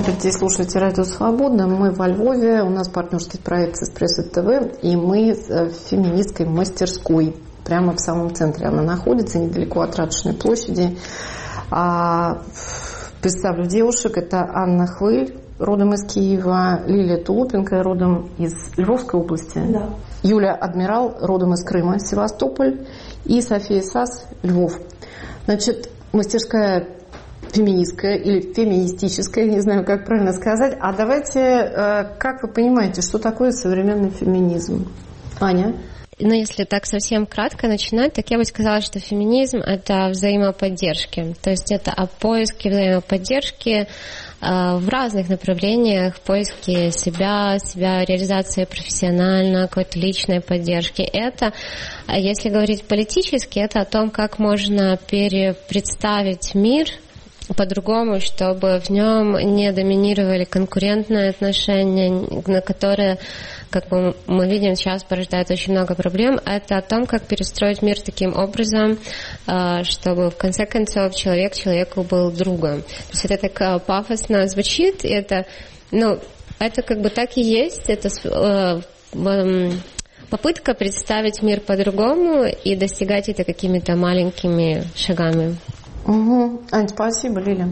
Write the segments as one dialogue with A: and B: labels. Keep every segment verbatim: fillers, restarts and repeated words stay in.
A: смотрите и слушаете «Радио Свобода». Мы во Львове, у нас партнерский проект «Эспрессо ТВ», и мы в феминистской мастерской. Прямо в самом центре она находится, недалеко от Ратушной площади. А, представлю девушек. Это Анна Хвыль, родом из Киева, Лилия Тулупенко, родом из Львовской области.
B: Да.
A: Юлия Адмирал, родом из Крыма, Севастополь. И София Сас, Львов. Значит, мастерская феминистская или феминистическая, не знаю, как правильно сказать. А давайте, как вы понимаете, что такое современный феминизм? Аня?
C: Ну, если так совсем кратко начинать, так я бы сказала, что феминизм — это о взаимоподдержке. То есть это о поиске взаимоподдержки в разных направлениях, поиске себя, себя реализации профессионально, какой-то личной поддержки. Это, если говорить политически, это о том, как можно перепредставить мир по-другому, чтобы в нем не доминировали конкурентные отношения, на которые, как мы видим, сейчас порождает очень много проблем. Это о том, как перестроить мир таким образом, чтобы в конце концов человек человеку был другом. То есть это так пафосно звучит, и это, ну, это как бы так и есть, это попытка представить мир по-другому и достигать это какими-то маленькими шагами.
A: Угу. Ань, спасибо, Лиля.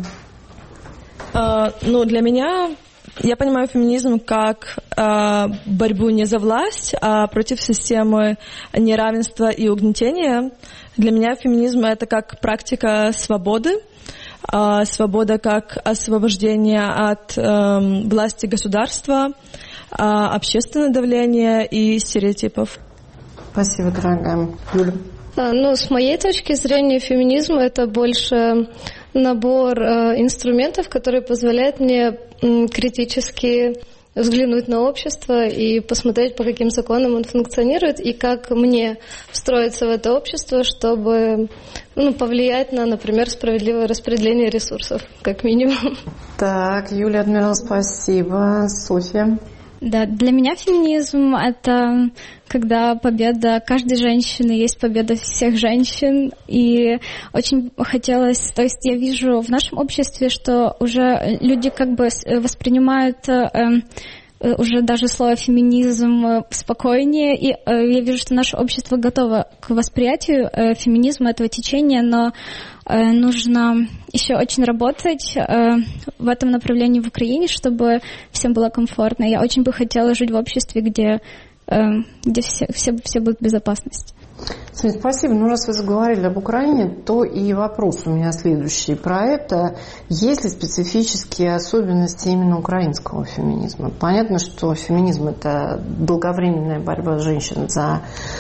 B: Uh, ну, для меня, я понимаю феминизм как uh, борьбу не за власть, а против системы неравенства и угнетения. Для меня феминизм — это как практика свободы, uh, свобода как освобождение от uh, власти государства, uh, общественное давление и стереотипов.
A: Спасибо, дорогая. Юля.
D: Ну, с моей точки зрения, феминизм — это больше набор э, инструментов, которые позволяют мне м, критически взглянуть на общество и посмотреть, по каким законам он функционирует, и как мне встроиться в это общество, чтобы, ну, повлиять на, например, справедливое распределение ресурсов, как минимум.
A: Так, Юлия Адмирал, спасибо. Софья.
E: Да, для меня феминизм — это когда победа каждой женщины есть победа всех женщин. И очень хотелось, то есть я вижу в нашем обществе, что уже люди как бы воспринимают э, уже даже слово феминизм спокойнее, и э, я вижу, что наше общество готово к восприятию э, феминизма, этого течения, но э, нужно еще очень работать э, в этом направлении в Украине, чтобы всем было комфортно. Я очень бы хотела жить в обществе, где, э, где все, все, все будут в безопасности.
A: Спасибо. Ну, раз вы заговорили об Украине, то и вопрос у меня следующий про это. Есть ли специфические особенности именно украинского феминизма? Понятно, что феминизм – это долговременная борьба женщин за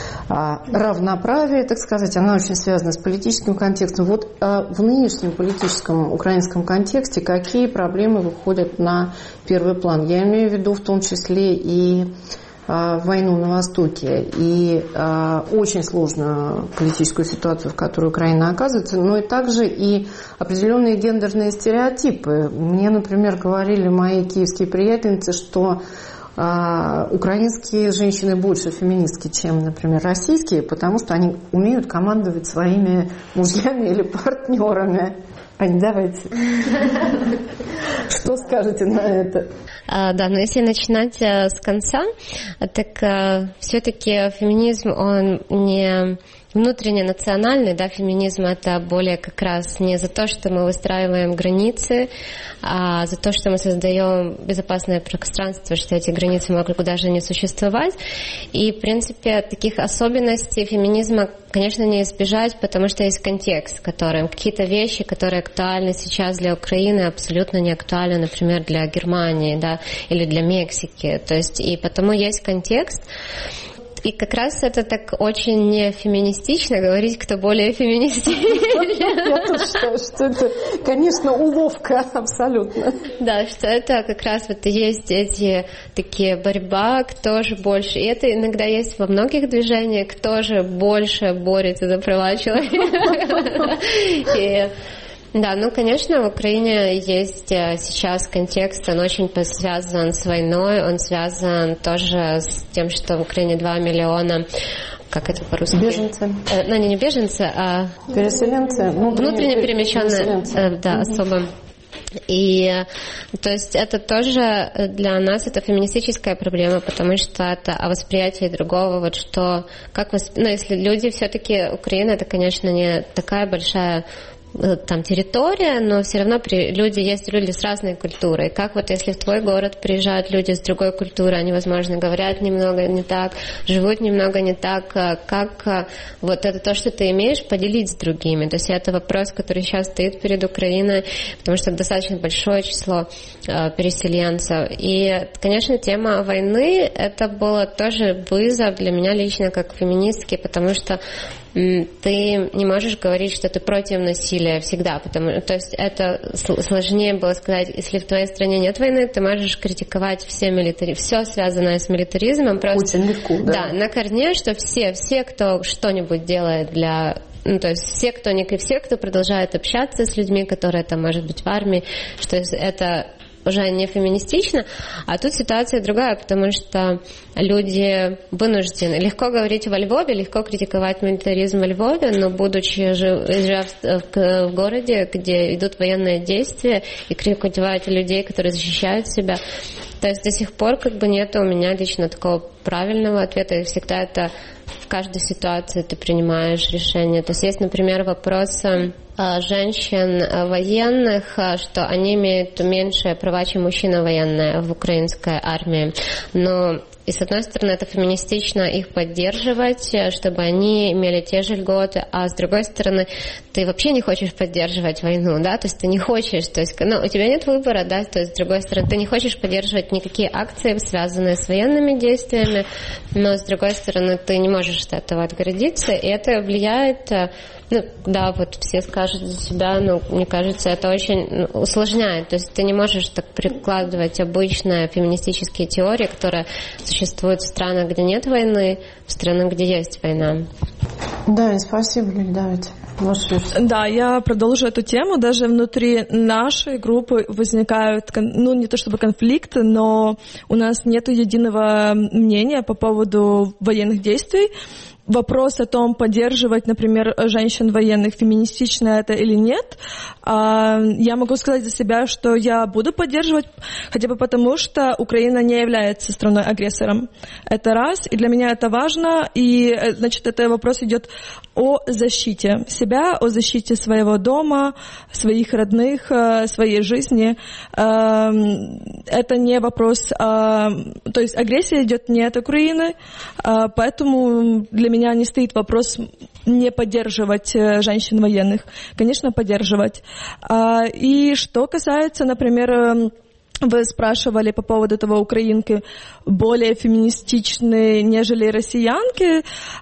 A: а, равноправие, так сказать. Она очень связана с политическим контекстом. Вот а, в нынешнем политическом украинском контексте какие проблемы выходят на первый план? Я имею в виду в том числе и войну на Востоке и э, очень сложную политическую ситуацию, в которой Украина оказывается, но и также и определенные гендерные стереотипы. Мне, например, говорили мои киевские приятельницы, что э, украинские женщины больше феминистки, чем, например, российские, потому что они умеют командовать своими мужьями или партнерами. Ань, давайте. Что скажете на это?
C: А, да, но если начинать а, с конца, так а, все-таки феминизм, он не внутренне национальный, да, феминизм — это более как раз не за то, что мы выстраиваем границы, а за то, что мы создаем безопасное пространство, что эти границы могут даже не существовать. И, в принципе, таких особенностей феминизма, конечно, не избежать, потому что есть контекст, в котором какие-то вещи, которые актуальны сейчас для Украины, абсолютно не актуальны, например, для Германии, да, или для Мексики. То есть, и потому есть контекст. И как раз это так очень не феминистично говорить, кто более феминистичный.
A: Я тоже считаю, что это, конечно, уловка абсолютно.
C: Да, что это как раз вот есть эти такие борьба, кто же больше. И это иногда есть во многих движениях, кто же больше борется за права человека. И да, ну, конечно, в Украине есть сейчас контекст, он очень связан с войной, он связан тоже с тем, что в Украине два миллиона, как это по-русски?
A: Беженцы.
C: Э, ну, не, не беженцы, а...
A: Переселенцы.
C: Внутренне перемещенные, э, да, особо. И то есть это тоже для нас это феминистическая проблема, потому что это о восприятии другого, вот что, как восп... ну, если люди все-таки, Украина, это, конечно, не такая большая там территория, но все равно при, люди, есть люди с разной культурой. Как вот если в твой город приезжают люди с другой культурой, они, возможно, говорят немного не так, живут немного не так, как вот это то, что ты имеешь, поделить с другими. То есть это вопрос, который сейчас стоит перед Украиной, потому что достаточно большое число э, переселенцев. И, конечно, тема войны, это было тоже вызов для меня лично как феминистки, потому что ты не можешь говорить, что ты против насилия всегда, потому, то есть это сложнее было сказать, если в твоей стране нет войны, ты можешь критиковать все милитари, все связанное с милитаризмом, просто
A: очень легко, да?
C: Да, на корне, что все, все, кто что-нибудь делает для, ну, то есть все, кто не, все, кто продолжает общаться с людьми, которые там, может быть, в армии, что это уже не феминистично, а тут ситуация другая, потому что люди вынуждены. Легко говорить во Львове, легко критиковать милитаризм во Львове, но будучи живя в городе, где идут военные действия, и критиковать людей, которые защищают себя, то есть до сих пор как бы нет у меня лично такого правильного ответа, и всегда это в каждой ситуации ты принимаешь решение. То есть есть, например, вопрос женщин военных, что они имеют меньшие права, чем мужчины военные в украинской армии. Но и с одной стороны, это феминистично их поддерживать, чтобы они имели те же льготы, а с другой стороны, ты вообще не хочешь поддерживать войну, да, то есть ты не хочешь, то есть, ну, у тебя нет выбора, да, то есть с другой стороны, ты не хочешь поддерживать никакие акции, связанные с военными действиями, но с другой стороны, ты не можешь от этого отгородиться, и это влияет, ну, да, вот все скажут за себя, но мне кажется, это очень усложняет, то есть ты не можешь так прикладывать обычные феминистические теории, которые существуют в странах, где нет войны, в странах, где есть война.
A: Да, спасибо, Лиль, давайте.
B: Да, я продолжу эту тему. Даже внутри нашей группы возникают, ну, не то чтобы конфликты, но у нас нет единого мнения по поводу военных действий. Вопрос о том, поддерживать, например, женщин военных, феминистично это или нет, я могу сказать за себя, что я буду поддерживать, хотя бы потому, что Украина не является страной-агрессором. Это раз, и для меня это важно, и, значит, это вопрос идет о защите себя, о защите своего дома, своих родных, своей жизни. Это не вопрос, то есть агрессия идет не от Украины, поэтому для меня меня не стоит вопрос не поддерживать женщин военных. Конечно, поддерживать. И что касается, например, вы спрашивали по поводу того, украинки более феминистичные, нежели россиянки.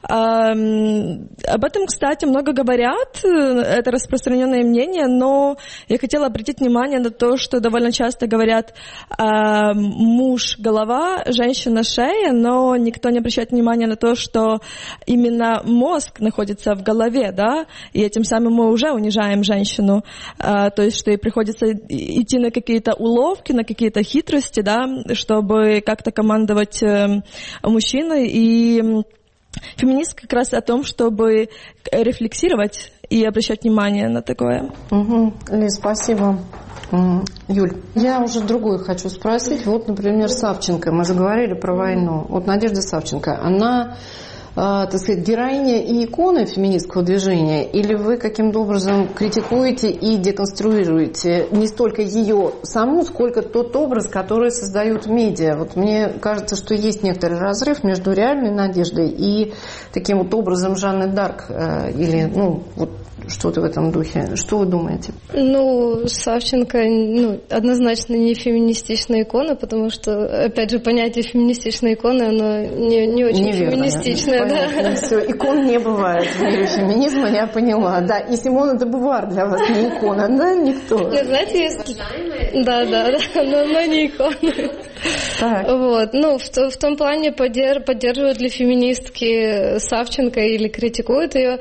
B: Об этом, кстати, много говорят, это распространенное мнение, но я хотела обратить внимание на то, что довольно часто говорят муж – голова, женщина – шея, но никто не обращает внимания на то, что именно мозг находится в голове, да, и этим самым мы уже унижаем женщину, то есть что ей приходится идти на какие-то уловки, на какие-то хитрости, да, чтобы как-то командовать э, мужчиной. И феминист как раз о том, чтобы рефлексировать и обращать внимание на такое.
A: Угу. Лиз, спасибо. Юль, я уже другое хочу спросить. Вот, например, Савченко. Мы же говорили про войну. Вот Надежда Савченко, она... так сказать, героиня и икона феминистского движения, или вы каким-то образом критикуете и деконструируете не столько ее саму, сколько тот образ, который создают медиа? Вот мне кажется, что есть некоторый разрыв между реальной Надеждой и таким вот образом Жанны Дарк, или, ну, вот что-то в этом духе. Что вы думаете?
D: Ну, Савченко, ну, однозначно не феминистичная икона, потому что, опять же, понятие феминистичной иконы, оно не, не очень Неверно, феминистичное. Да?
A: Все, икон не бывает в мире феминизма, я поняла. Да, и Симона де Бувар для вас не икона, да? Никто.
D: Ну, знаете, есть... Да, да, да, но, но не икона.
A: Так.
D: Вот. Ну, в, в том плане поддерж, поддерживают ли феминистки Савченко или критикуют ее.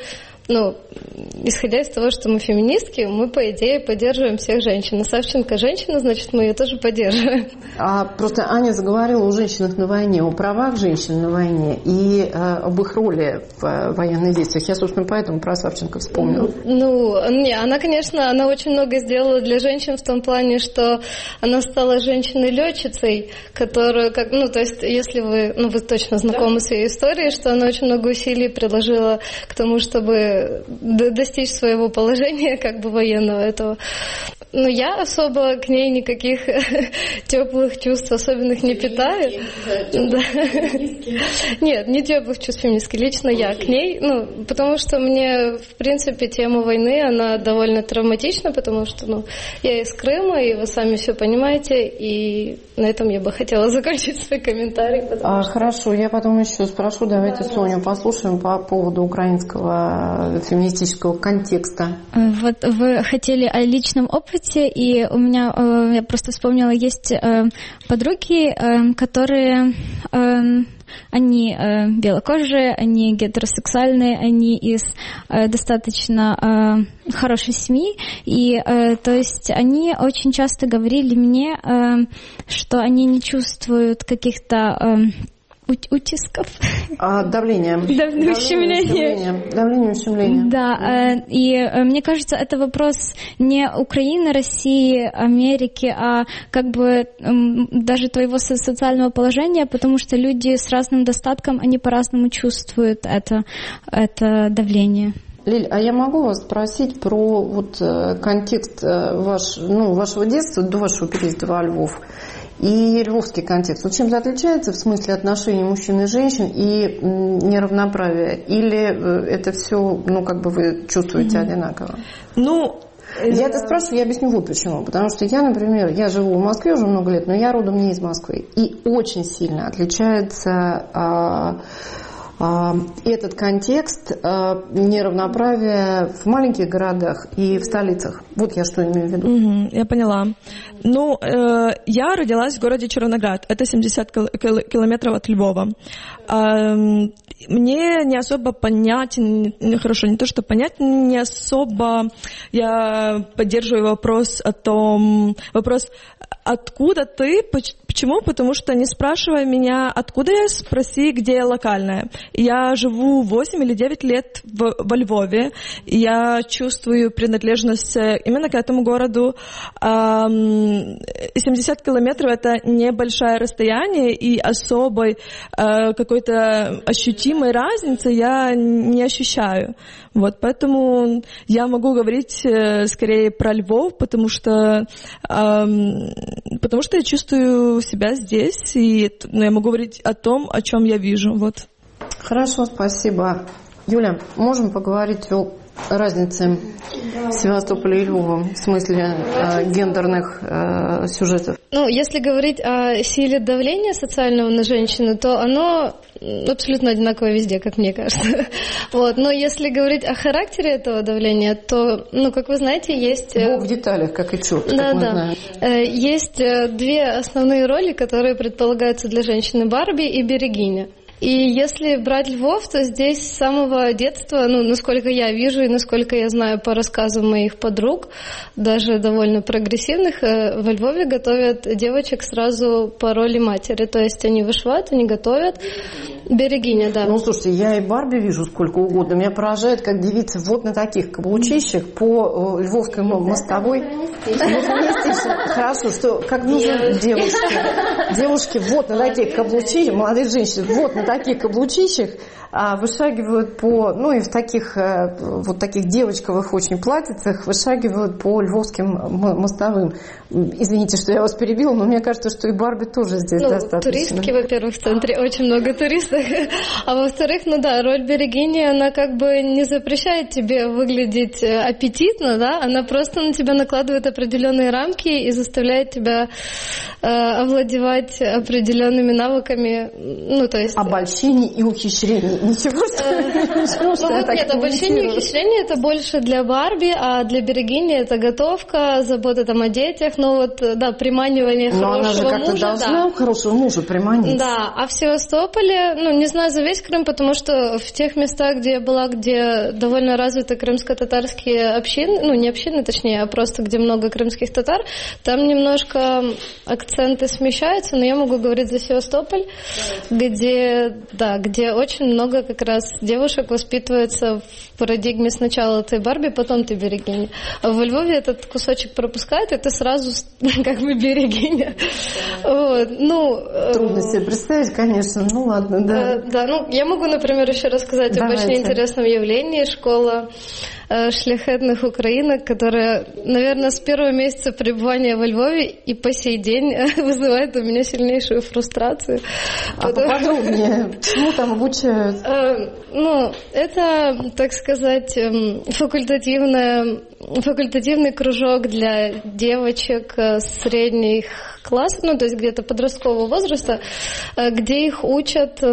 D: ну, исходя из того, что мы феминистки, мы, по идее, поддерживаем всех женщин. А Савченко женщина, значит, мы ее тоже поддерживаем.
A: А просто Аня заговорила о женщинах на войне, о правах женщин на войне и э, об их роли в военных действиях. Я, собственно, поэтому про Савченко вспомнила.
D: Ну, не, она, конечно, она очень много сделала для женщин в том плане, что она стала женщиной-летчицей, которую, как, ну, то есть, если вы, ну, вы точно знакомы с ее историей, что она очень много усилий приложила к тому, чтобы достичь своего положения, как бы, военного этого. Но я особо к ней никаких теплых чувств особенных не питаю. Да. Нет, не теплых чувств феминистских. Лично я к ней, ну, потому что мне, в принципе, тема войны, она довольно травматична, потому что, ну, я из Крыма, и вы сами все понимаете, и на этом я бы хотела закончить свой комментарий.
A: А,
D: что...
A: Хорошо, я потом еще спрошу, давайте да, Соню да. послушаем по поводу украинского феминистического контекста.
E: Вот вы хотели о личном опыте, и у меня, я просто вспомнила, есть подруги, которые, они белокожие, они гетеросексуальные, они из достаточно хорошей семьи, и то есть они очень часто говорили мне, что они не чувствуют каких-то утисков.
A: А, давление.
E: Давление, ущемление.
A: Давление, ущемление.
E: Да, и мне кажется, это вопрос не Украины, России, Америки, а как бы даже твоего социального положения, потому что люди с разным достатком, они по-разному чувствуют это, это давление.
A: Лиль, а я могу вас спросить про вот контекст ваш, ну, вашего детства до вашего переезда во Львов? И львовский контекст. Вот чем-то отличается в смысле отношений мужчин и женщин и неравноправия? Или это все, ну, как бы вы чувствуете mm-hmm. одинаково?
B: Ну,
A: я это спрашиваю, я объясню вот почему. Потому что я, например, я живу в Москве уже много лет, но я родом не из Москвы. И очень сильно отличается а, а, этот контекст а, неравноправия в маленьких городах и в столицах. Вот я что имею в виду.
B: Mm-hmm, я поняла. Ну, э, я родилась в городе Червоноград. Это семьдесят километров от Львова. Э, мне не особо понятен, ну, хорошо, не то, что понятен, не особо я поддерживаю вопрос о том, вопрос, откуда ты, почему? Потому что не спрашивай меня, откуда я, спроси, где я локальная. Я живу восемь или девять лет в, во Львове, и я чувствую принадлежность именно к этому городу. семьдесят километров — это небольшое расстояние, и особой какой-то ощутимой разницы я не ощущаю. Вот, поэтому я могу говорить скорее про Львов, потому что, потому что я чувствую себя здесь, и ну, я могу говорить о том, о чем я вижу. Вот.
A: Хорошо, спасибо. Юля, можем поговорить о разнице Севастополя и Львова в смысле э, гендерных э, сюжетов?
D: Ну, если говорить о силе давления социального на женщину, то оно абсолютно одинаковое везде, как мне кажется. Вот. Но если говорить о характере этого давления, то, ну, как вы знаете, есть...
A: Бог в деталях, как и черт,
D: да,
A: как мы
D: да.
A: знаем.
D: Есть две основные роли, которые предполагаются для женщины: Барби и Берегиня. И если брать Львов, то здесь с самого детства, ну, насколько я вижу и насколько я знаю по рассказам моих подруг, даже довольно прогрессивных, во Львове готовят девочек сразу по роли матери. То есть они вышивают, они готовят. Берегиня, да.
A: Ну, слушайте, я и Барби вижу сколько угодно. Меня поражает, как девица вот на таких каблучищах по Львовской мостовой. Хорошо, что как нужно девушки. Девушки вот на таких каблучищах, молодые женщины вот на таких каблучищах вышагивают по, ну и в таких вот таких девочковых очень платьицах вышагивают по львовским мостовым. Извините, что я вас перебила, но мне кажется, что и Барби тоже здесь ну, достаточно.
D: Туристки, во-первых, в центре очень много туристов, а во-вторых, ну да, роль Берегини, она как бы не запрещает тебе выглядеть аппетитно, да, она просто на тебя накладывает определенные рамки и заставляет тебя э, овладевать определенными навыками, ну то есть...
A: А обольщений и ухищрений. Ничего, что
D: нет, обольщение и ухищрение это больше для Барби, а для Берегини это готовка, забота там о детях, но вот, да, приманивание хорошего мужа. Но она же как-то
A: должна хорошего мужа приманить.
D: Да, а в Севастополе, ну, не знаю за весь Крым, потому что в тех местах, где я была, где довольно развиты крымско-татарские общины, ну, не общины, точнее, а просто где много крымских татар, там немножко акценты смещаются, но я могу говорить за Севастополь, где, да, где очень много как раз девушек воспитывается в парадигме сначала ты Барби, потом ты Берегиня. А во Львове этот кусочек пропускает, и ты сразу как бы Берегиня. Вот. Ну,
A: трудно себе представить, конечно, ну ладно, да.
D: Да, ну я могу, например, еще рассказать Давайте. об очень интересном явлении. Школа шляхетных украинок, которая, наверное, с первого месяца пребывания во Львове и по сей день вызывает у меня сильнейшую фрустрацию.
A: А Потому... поподробнее, чему там обучают?
D: Ну, это, так сказать, факультативная, факультативный кружок для девочек средних классов, ну, то есть где-то подросткового возраста, где их учат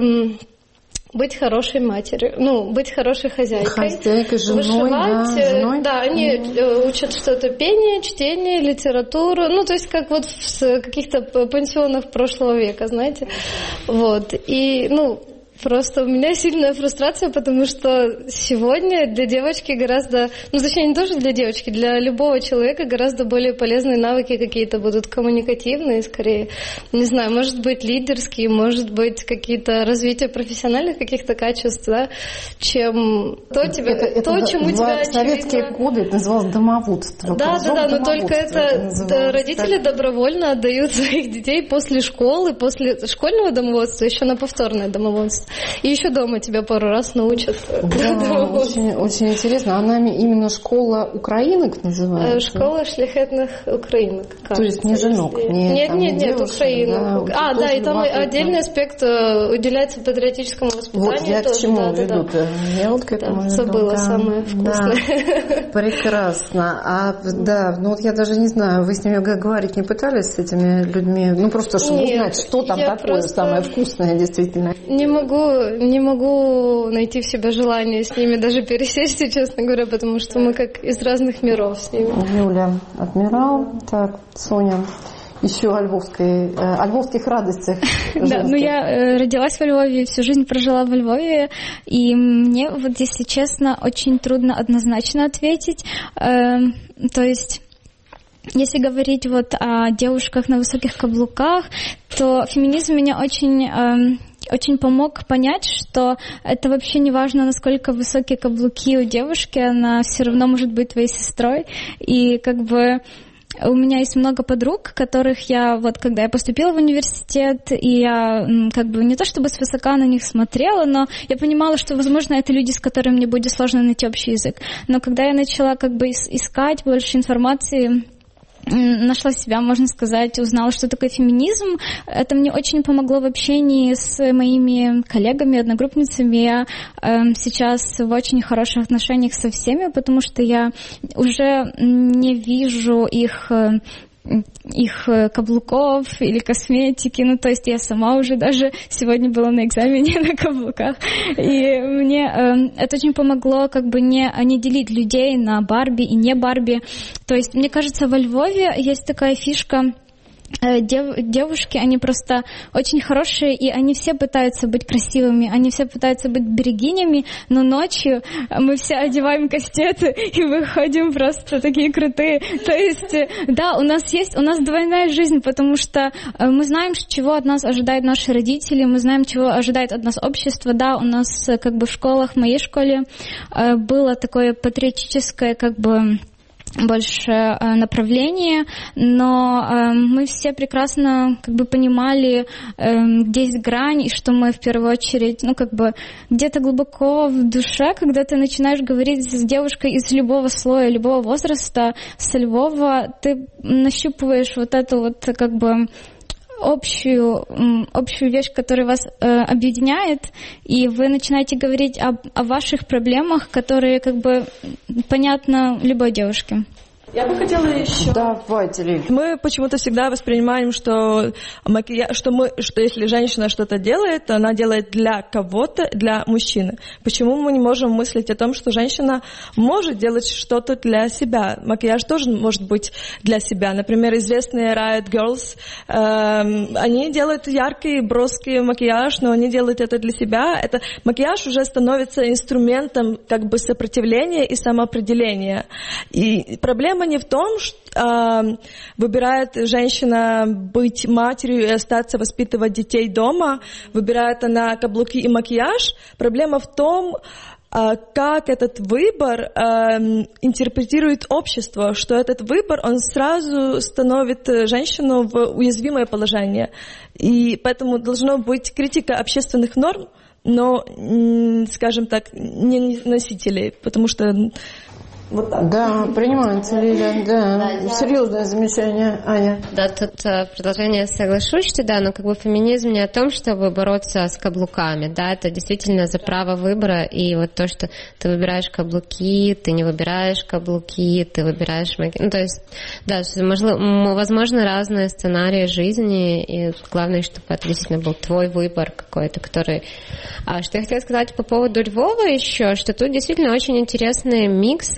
D: быть хорошей матерью, ну, быть хорошей хозяйкой.
A: Хозяйкой, женой,
D: вышивать,
A: да, женой.
D: Да, они mm-hmm. учат что-то пение, чтение, литературу, ну, то есть как вот в каких-то пансионах прошлого века, знаете. Вот. И, ну, просто у меня сильная фрустрация, потому что сегодня для девочки гораздо, ну, точнее, не тоже для девочки, для любого человека гораздо более полезные навыки какие-то будут коммуникативные, скорее, не знаю, может быть, лидерские, может быть, какие-то развитие профессиональных каких-то качеств, да, чем то, тебе,
A: это,
D: то
A: это
D: чему
A: в
D: тебя...
A: В советские
D: очевидно...
A: годы это называлось домоводство.
D: Да, да, да, но только это, это родители так. добровольно отдают своих детей после школы, после школьного домоводства, еще на повторное домоводство. И еще дома тебя пару раз научат.
A: Да, очень, очень интересно. Она именно школа украинок называется?
D: Школа шляхетных украинок.
A: То есть не женок? Не,
D: нет,
A: там,
D: нет,
A: не
D: нет,
A: девушек,
D: украинок.
A: Да,
D: а, да, и там отдельный аспект уделяется патриотическому воспитанию.
A: Вот я
D: тоже,
A: к чему
D: да,
A: веду?
D: Да, да.
A: Я вот к этому
D: да, забыла
A: да.
D: самое вкусное.
A: Да. Прекрасно. А, да, ну вот я даже не знаю, вы с ними говорить не пытались, с этими людьми? Ну просто, чтобы
D: нет,
A: узнать, что там такое
D: просто...
A: самое вкусное действительно.
D: Не могу, не могу найти в себе желание с ними даже пересесть, честно говоря, потому что мы как из разных миров с ними.
A: Юля, адмирал. Так, Соня. Еще о львовской, о львовских радостях.
E: Да, ну я родилась во Львове, всю жизнь прожила во Львове, и мне, вот если честно, очень трудно однозначно ответить. То есть... Если говорить вот о девушках на высоких каблуках, то феминизм меня очень, э, очень помог понять, что это вообще не важно, насколько высокие каблуки у девушки, она все равно может быть твоей сестрой. И как бы у меня есть много подруг, которых я, вот когда я поступила в университет, и я как бы не то чтобы свысока на них смотрела, но я понимала, что, возможно, это люди, с которыми мне будет сложно найти общий язык. Но когда я начала как бы искать больше информации, нашла себя, можно сказать, узнала, что такое феминизм. Это мне очень помогло в общении с моими коллегами, одногруппницами. Я э, сейчас в очень хороших отношениях со всеми, потому что я уже не вижу их... Э, их каблуков или косметики, ну то есть я сама уже даже сегодня была на экзамене на каблуках, и мне э, это очень помогло как бы не, не делить людей на Барби и не Барби, то есть мне кажется во Львове есть такая фишка, Дев, девушки, они просто очень хорошие, и они все пытаются быть красивыми, они все пытаются быть берегинями, но ночью мы все одеваем кастеты и выходим просто такие крутые. То есть, да, у нас есть, у нас двойная жизнь, потому что мы знаем, чего от нас ожидают наши родители, мы знаем, чего ожидает от нас общество. Да, у нас как бы в школах, в моей школе было такое патриотическое как бы больше э, направление, но э, мы все прекрасно как бы понимали, э, где есть грань, и что мы в первую очередь, ну как бы где-то глубоко в душе, когда ты начинаешь говорить с девушкой из любого слоя, любого возраста, со Львова, ты нащупываешь вот эту вот как бы общую, общую вещь, которая вас э, объединяет, и вы начинаете говорить об, о ваших проблемах, которые как бы понятны любой девушке.
B: Я бы хотела еще...
A: Давайте, Лиль.
B: Мы почему-то всегда воспринимаем, что, макияж, что, мы, что если женщина что-то делает, то она делает для кого-то, для мужчины. Почему мы не можем мыслить о том, что женщина может делать что-то для себя? Макияж тоже может быть для себя. Например, известные Riot Girls, эм, они делают яркий, броский макияж, но они делают это для себя. Это, макияж уже становится инструментом как бы сопротивления и самоопределения. И проблема не в том, что э, выбирает женщина быть матерью и остаться воспитывать детей дома, выбирает она каблуки и макияж. Проблема в том, э, как этот выбор э, интерпретирует общество, что этот выбор, он сразу становит женщину в уязвимое положение. И поэтому должна быть критика общественных норм, но, скажем так, не носителей, потому что...
A: Вот так. Да, принимается, Лиля, да. да я... Серьезное замечание, Аня.
C: Да, тут продолжение соглашусь, что да, но как бы феминизм не о том, чтобы бороться с каблуками, да, это действительно за право выбора, и вот то, что ты выбираешь каблуки, ты не выбираешь каблуки, ты выбираешь макияж, ну, то есть, да, возможно, разные сценарии жизни, и главное, чтобы это действительно был твой выбор какой-то, который... А что я хотела сказать по поводу Львова еще, что тут действительно очень интересный микс.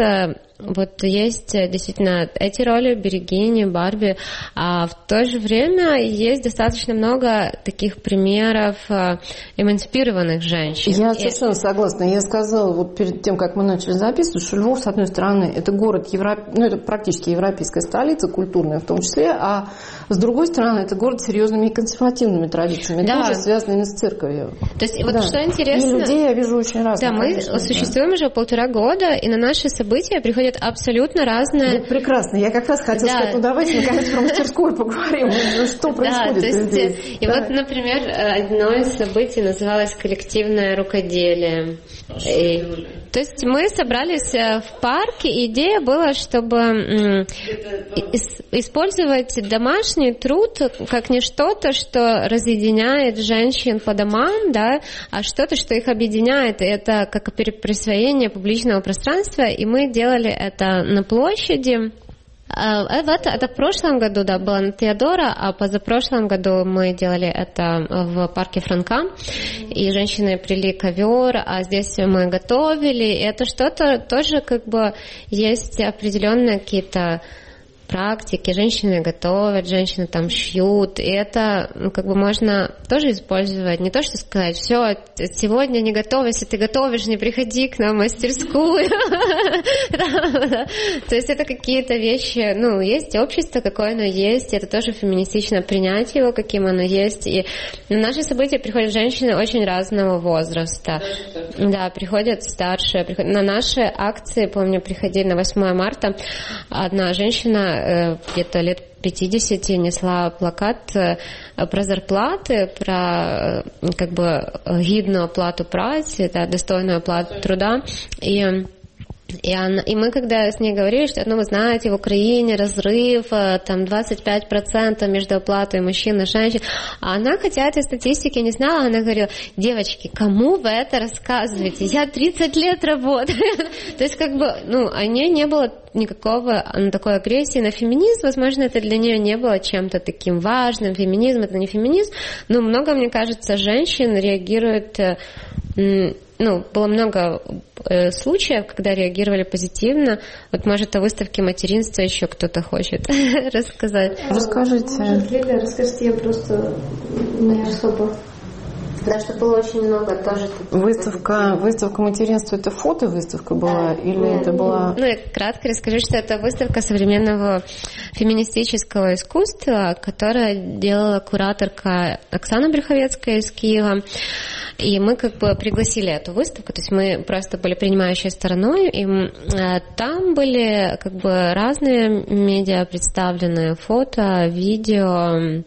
C: Вот есть действительно эти роли, Берегини, Барби, а в то же время есть достаточно много таких примеров эмансипированных женщин.
A: Я совершенно И... согласна. Я сказала вот перед тем, как мы начали записывать, что Львов, с одной стороны, это город, Европ... ну, это практически европейская столица, культурная в том числе, а с другой стороны, это город с серьезными и консервативными традициями, да. тоже связанными с церковью.
C: То есть, вот
A: да.
C: что интересно...
A: И людей я вижу очень разных.
C: Да, мы конечно, существуем да. уже полтора года, и на наши события приходят абсолютно разные...
A: Ну, прекрасно. Я как раз хотела да. сказать, ну давайте наконец про мастерскую поговорим. Что происходит
C: да, то есть,
A: здесь?
C: И
A: да.
C: вот, например, одно из событий называлось «Коллективное рукоделие». И, то есть мы собрались в парке, и идея была, чтобы м, использовать домашний труд как не что-то, что разъединяет женщин по домам, да, а что-то, что их объединяет. И это как присвоение публичного пространства, и мы делали это на площади. Это, это в прошлом году, да, было на Теодора, а позапрошлом году мы делали это в парке Франка, и женщины прили ковер, а здесь мы готовили, и это что-то тоже как бы есть определенные какие-то практики, женщины готовят, женщины там шьют, и это ну, как бы можно тоже использовать, не то что сказать, все, сегодня не готовься, ты готовишь, не приходи к нам в мастерскую. То есть это какие-то вещи, ну, есть общество, какое оно есть, это тоже феминистично принять его, каким оно есть, и на наши события приходят женщины очень разного возраста. Да, приходят старшие, на наши акции, помню, приходили на восьмое марта, одна женщина где-то лет пятидесяти несла плакат про зарплаты, про как бы гідну оплату праці, да, достойную оплату труда. И И, она, и мы, когда с ней говорили, что, ну, вы знаете, в Украине разрыв, там, двадцать пять процентов между оплатой мужчин и женщин, а она, хотя этой статистики не знала, она говорила, девочки, кому вы это рассказываете? Я тридцать лет работаю. То есть, как бы, ну, у нее не было никакого такой агрессии на феминизм, возможно, это для нее не было чем-то таким важным, феминизм, это не феминизм, но много, мне кажется, женщин реагируют... Ну, было много э, случаев, когда реагировали позитивно. Вот, может, о выставке материнства еще кто-то хочет рассказать.
A: Расскажите.
D: Может, Лиля, расскажите, я просто не особо...
C: Да, что было очень много тоже.
A: Выставка, выставка материнства, это фото-выставка была? Да. Или Нет, это была...
C: Ну, я кратко расскажу, что это выставка современного феминистического искусства, которую делала кураторка Оксана Брюховецкая из Киева. И мы как бы пригласили эту выставку, то есть мы просто были принимающей стороной, и там были как бы разные медиа представлены, фото, видео,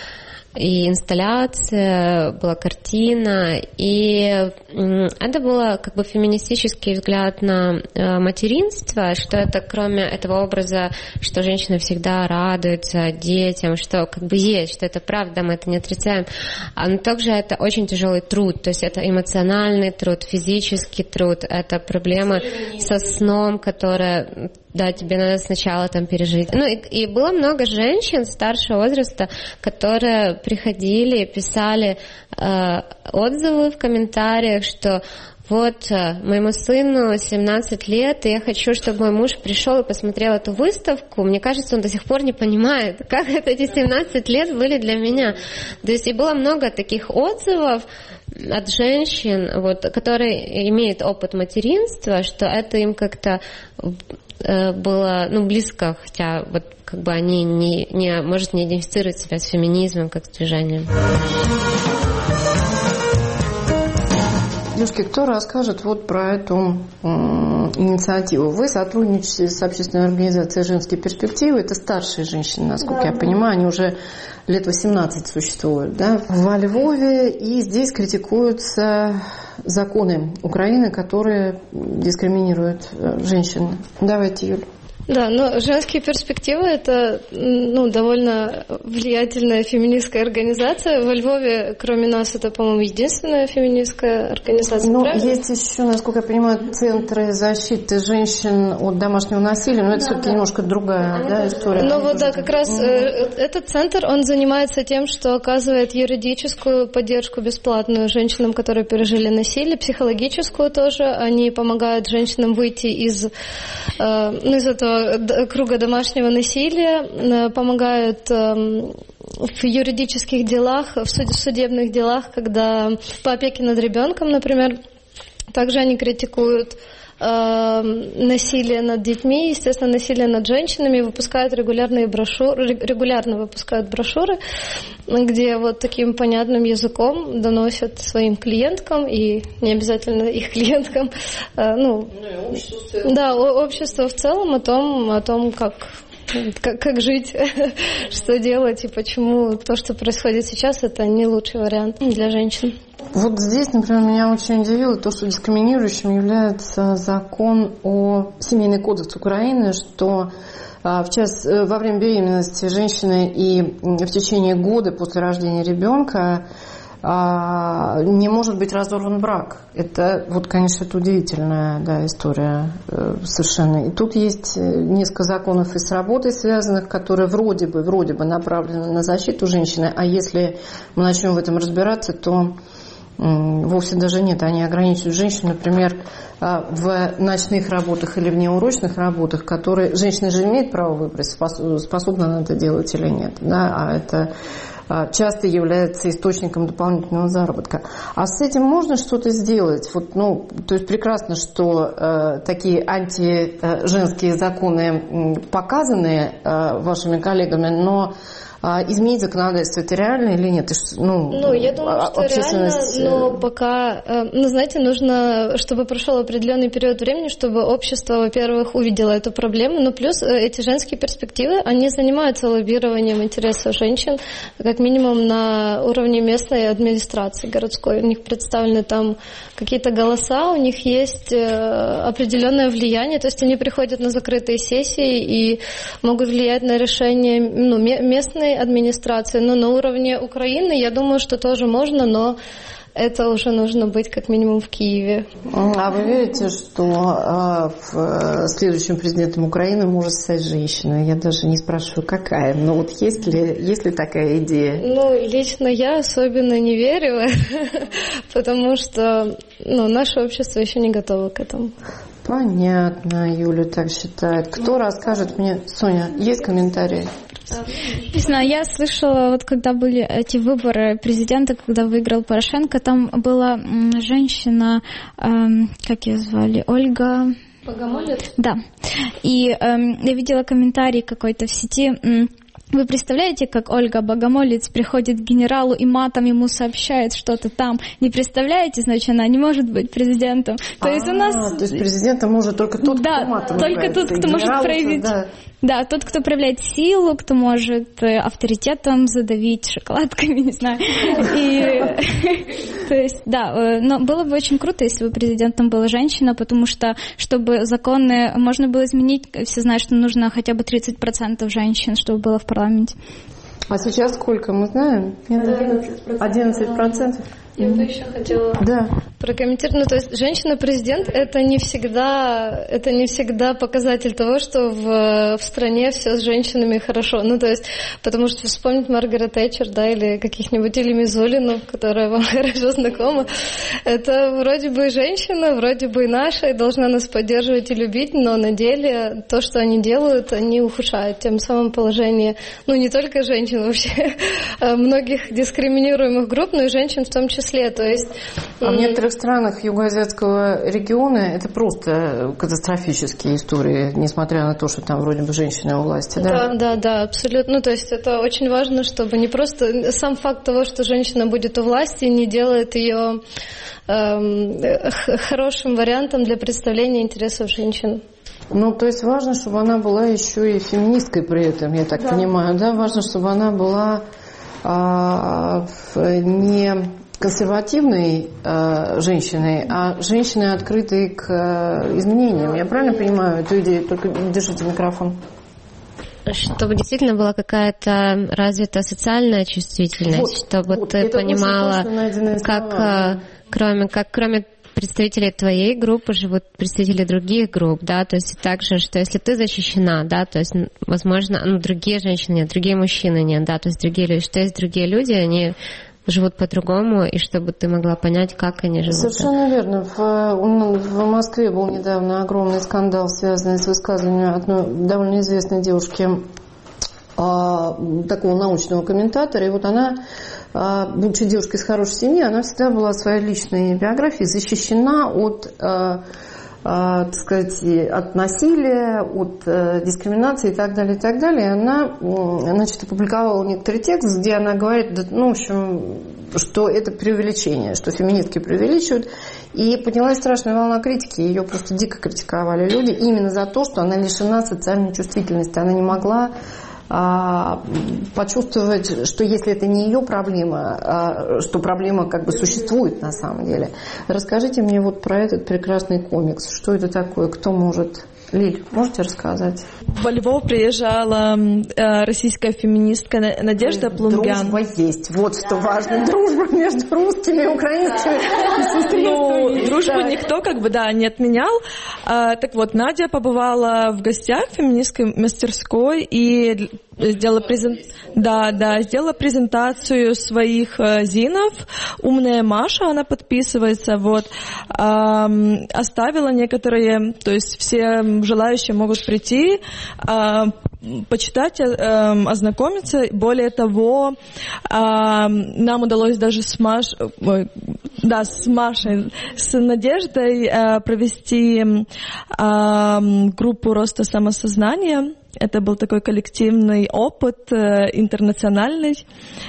C: и инсталляция, была картина, и это был как бы феминистический взгляд на материнство, что это кроме этого образа, что женщина всегда радуется детям, что как бы есть, что это правда, мы это не отрицаем, но также это очень тяжелый труд, то есть это эмоциональный труд, физический труд, это проблемы со сном, которые да, тебе надо сначала там пережить. Ну, и, и было много женщин старшего возраста, которые приходили, писали э, отзывы в комментариях, что вот моему сыну семнадцать лет, и я хочу, чтобы мой муж пришел и посмотрел эту выставку. Мне кажется, он до сих пор не понимает, как это эти семнадцать лет были для меня. То есть и было много таких отзывов от женщин, вот, которые имеют опыт материнства, что это им как-то э, было ну, близко, хотя вот как бы они не, не, может, не идентифицируют себя с феминизмом как с движением.
A: Девушки, кто расскажет вот про эту э, инициативу? Вы сотрудничаете с общественной организацией «Женские перспективы». Это старшие женщины, насколько да, я да. понимаю. Они уже лет восемнадцать существуют, да, во Львове. И здесь критикуются законы Украины, которые дискриминируют женщин. Давайте, Юль.
D: Да, но «Женские перспективы» — это ну, довольно влиятельная феминистская организация. Во Львове, кроме нас, это, по-моему, единственная феминистская организация.
A: Но есть еще, насколько я понимаю, центры защиты женщин от домашнего насилия, но это да, все-таки да. немножко другая да, история.
D: Ну вот да, как раз mm-hmm. этот центр, он занимается тем, что оказывает юридическую поддержку бесплатную женщинам, которые пережили насилие, психологическую тоже. Они помогают женщинам выйти из, э, ну, из этого круга домашнего насилия, помогают в юридических делах, в судебных делах, когда по опеке над ребенком, например. Также они критикуют насилие над детьми, естественно, насилие над женщинами, выпускают регулярные брошюры, регулярно выпускают брошюры, где вот таким понятным языком доносят своим клиенткам и не обязательно их клиенткам, ну, ну общество да, общество в целом о том, о том, как Как, как жить, что делать и почему то, что происходит сейчас, это не лучший вариант для женщин.
A: Вот здесь, например, меня очень удивило то, что дискриминирующим является закон о семейный кодекс Украины, что в час, во время беременности женщины и в течение года после рождения ребенка не может быть разорван брак. Это, вот, конечно, это удивительная да, история совершенно. И тут есть несколько законов и с работой связанных, которые вроде бы, вроде бы направлены на защиту женщины, а если мы начнем в этом разбираться, то вовсе даже нет. Они ограничивают женщин, например, в ночных работах или внеурочных работах, которые... Женщина же имеет право выбрать, способна она это делать или нет. Да? А это часто является источником дополнительного заработка. А с этим можно что-то сделать? Вот, ну, то есть прекрасно, что э, такие антиженские законы показаны э, вашими коллегами, но а изменить законодательство это реально или нет? Ну,
D: ну я думаю, что общественность... реально, но пока, ну, знаете, нужно, чтобы прошел определенный период времени, чтобы общество, во-первых, увидело эту проблему, но плюс эти женские перспективы, они занимаются лоббированием интересов женщин, как минимум на уровне местной администрации городской. У них представлены там какие-то голоса, у них есть определенное влияние, то есть они приходят на закрытые сессии и могут влиять на решение, ну, местной администрации, но на уровне Украины, я думаю, что тоже можно, но это уже нужно быть как минимум в Киеве.
A: А вы верите, что в следующим президентом Украины может стать женщина? Я даже не спрашиваю, какая, но вот есть ли, есть ли такая идея?
D: Ну, лично я особенно не верю, потому что ну, наше общество еще не готово к этому.
A: Понятно, Юля так считает. Кто расскажет мне? Соня, есть комментарии?
E: Не знаю, я слышала, вот когда были эти выборы президента, когда выиграл Порошенко, там была женщина, эм, как ее звали, Ольга...
D: Богомолец?
E: Да. И эм, я видела комментарий какой-то в сети... Вы представляете, как Ольга Богомолец приходит к генералу и матом ему сообщает что-то там? Не представляете, значит, она не может быть президентом. То
A: а,
E: есть у нас...
A: То есть президентом может только тот,
E: да,
A: кто матом
E: только
A: является.
E: тот, кто может проявить... Да. Да, тот, кто проявляет силу, кто может авторитетом задавить шоколадками, не знаю. И, то есть, да, но было бы очень круто, если бы президентом была женщина, потому что, чтобы законы можно было изменить, все знают, что нужно хотя бы тридцать процентов женщин, чтобы было в парламенте.
A: А сейчас сколько, мы знаем? одиннадцать процентов.
D: Я бы еще хотела
A: да.
D: прокомментировать. Ну, то есть женщина-президент это не всегда, это не всегда показатель того, что в, в стране все с женщинами хорошо. Ну, то есть, потому что вспомнить Маргарет Тэтчер, да, или каких-нибудь или Мизулину, которая вам хорошо знакома, это вроде бы женщина, вроде бы и наша, и должна нас поддерживать и любить, но на деле то, что они делают, они ухудшают тем самым положение, ну, не только женщин, вообще многих дискриминируемых групп, но и женщин в том числе. То есть,
A: а в некоторых странах югоазиатского региона это просто катастрофические истории, несмотря на то, что там вроде бы женщины у власти, да?
D: Да, да, да, абсолютно. Ну, то есть это очень важно, чтобы не просто сам факт того, что женщина будет у власти, не делает ее эм, хорошим вариантом для представления интересов женщин.
A: Ну, то есть важно, чтобы она была еще и феминисткой при этом, я так да. понимаю, да? Важно, чтобы она была а, не консервативной э, женщиной, а женщиной, открытой к э, изменениям. Я правильно понимаю эту идею? Только держите микрофон.
C: Чтобы действительно была какая-то развита социальная чувствительность, вот, чтобы вот, ты понимала, как, слова, кроме, как кроме представителей твоей группы живут представители других групп, да, то есть также, что если ты защищена, да, то есть, возможно, ну, другие женщины нет, другие мужчины нет, да, то есть другие люди, что есть другие люди, они живут по-другому, и чтобы ты могла понять, как они живут.
A: Совершенно верно. В, в Москве был недавно огромный скандал, связанный с высказыванием одной довольно известной девушки, а, такого научного комментатора, и вот она, а, будучи девушкой из хорошей семьи, она всегда была в своей личной биографии защищена от... А, так сказать, от насилия, от э, дискриминации и так далее, и так далее. И она, значит, опубликовала некоторый текст, где она говорит, ну, в общем, что это преувеличение, что феминистки преувеличивают. И поднялась страшная волна критики, ее просто дико критиковали люди именно за то, что она лишена социальной чувствительности. Она не могла а, почувствовать, что если это не ее проблема, а, что проблема как бы существует на самом деле. Расскажите мне вот про этот прекрасный комикс. Что это такое? Кто может... Лиль, можете рассказать?
B: Во Львов приезжала э, российская феминистка Надежда Плунгян.
A: Дружба есть. Вот что важно. Дружба между русскими и украинскими.
B: Ну, дружбу никто как бы, да, не отменял. А, так вот, Надя побывала в гостях в феминистской мастерской и сделала, презент... да, да, сделала презентацию своих э, зинов. «Умная Маша», она подписывается. Вот. А, оставила некоторые, то есть все желающие могут прийти, почитать, ознакомиться. Более того, нам удалось даже с Машей, да, с Машей, с Надеждой провести группу роста самосознания. Это был такой коллективный опыт, интернациональный.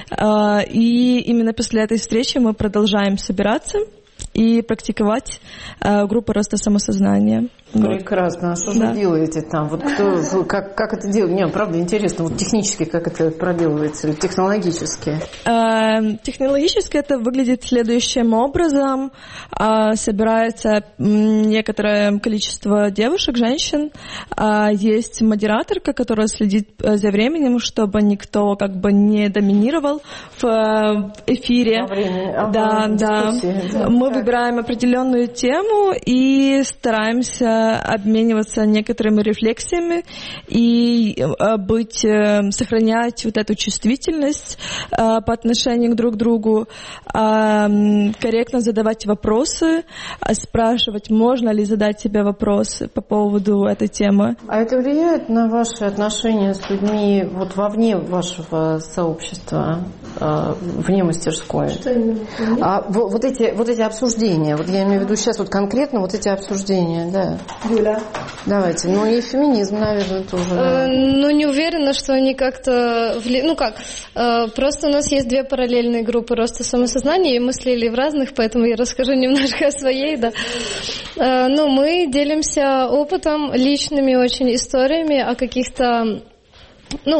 B: И именно после этой встречи мы продолжаем собираться и практиковать э, группу роста самосознания.
A: Прекрасно. А что да. же делаете там? Вот кто, как, как это делать? Мне правда интересно, вот технически как это проделывается, или технологически?
B: Э, технологически это выглядит следующим образом. Э, собирается некоторое количество девушек, женщин. Э, есть модераторка, которая следит за временем, чтобы никто как бы не доминировал в эфире. Во время,
A: да,
B: да. да. Мы выбираем определенную тему и стараемся обмениваться некоторыми рефлексиями и быть, сохранять вот эту чувствительность по отношению друг к другу, корректно задавать вопросы, спрашивать, можно ли задать себе вопросы по поводу этой темы.
A: А это влияет на ваши отношения с людьми вот вовне вашего сообщества, вне мастерской? А вот эти, вот эти обсуждения, вот я имею в виду сейчас вот конкретно вот эти обсуждения, да.
D: Юля.
A: Давайте. Ну и феминизм, наверное, тоже. Да.
D: Э, ну, не уверена, что они как-то... Вли... Ну как, э, просто у нас есть две параллельные группы роста самосознания, и мы слили в разных, поэтому я расскажу немножко о своей, да. Э, но мы делимся опытом, личными очень историями о каких-то ну,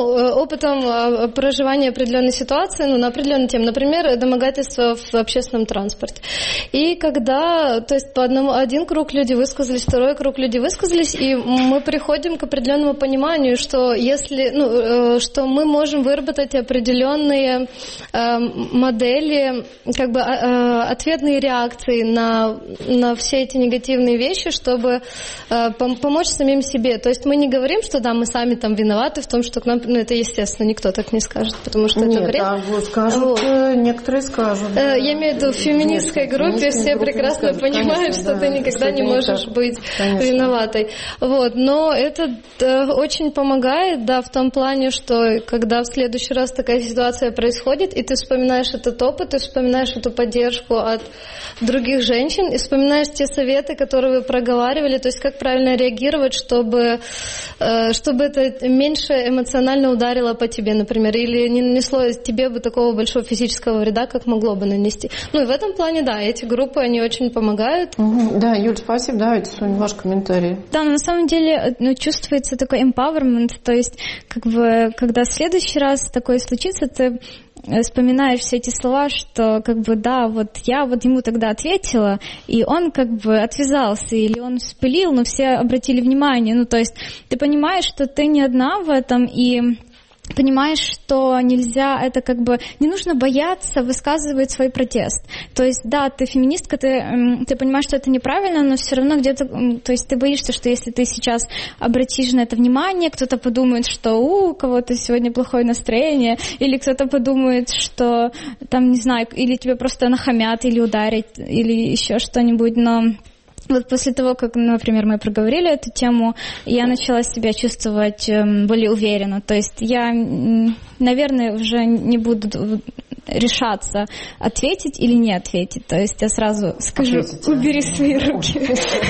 D: опытом проживания определенной ситуации, ну, на определенную тему, например, домогательство в общественном транспорте. И когда, то есть по одному, один круг люди высказались, второй круг люди высказались, и мы приходим к определенному пониманию, что если, ну, что мы можем выработать определенные э, модели, как бы э, ответные реакции на, на все эти негативные вещи, чтобы э, помочь самим себе. То есть мы не говорим, что да, мы сами там виноваты в том, что к нам, ну это естественно, никто так не скажет, потому что
A: Нет,
D: это бред.
A: а вот скажут, вот. Некоторые скажут. Да.
D: Я имею в виду в феминистской Нет, группе все прекрасно понимают, конечно, что да, ты никогда не можешь так. быть конечно. виноватой. Вот, но это да, очень помогает, да, в том плане, что когда в следующий раз такая ситуация происходит, и ты вспоминаешь этот опыт, ты вспоминаешь эту поддержку от других женщин, и вспоминаешь те советы, которые вы проговаривали, то есть как правильно реагировать, чтобы, чтобы это меньше эмоционально ударило по тебе, например, или не нанесло тебе бы такого большого физического вреда, как могло бы нанести. Ну и в этом плане, да, эти группы, они очень помогают.
A: Угу. Да, Юль, спасибо. Давайте, Соня, ваш комментарий.
E: Да, на самом деле ну, чувствуется такой empowerment, то есть как бы, когда в следующий раз такое случится, ты вспоминаешь все эти слова, что как бы да, вот я вот ему тогда ответила, и он как бы отвязался, или он вспылил, но все обратили внимание. Ну, то есть ты понимаешь, что ты не одна в этом, и понимаешь, что нельзя, это как бы, не нужно бояться высказывать свой протест. То есть, да, ты феминистка, ты, ты понимаешь, что это неправильно, но все равно где-то, то есть ты боишься, что если ты сейчас обратишь на это внимание, кто-то подумает, что у кого-то сегодня плохое настроение, или кто-то подумает, что там, не знаю, или тебе просто нахамят, или ударят, или еще что-нибудь, но... Вот после того, как, например, мы проговорили эту тему, я начала себя чувствовать более уверенно. То есть я, наверное, уже не буду решаться, ответить или не ответить. То есть я сразу скажу, ответите. Убери свои руки.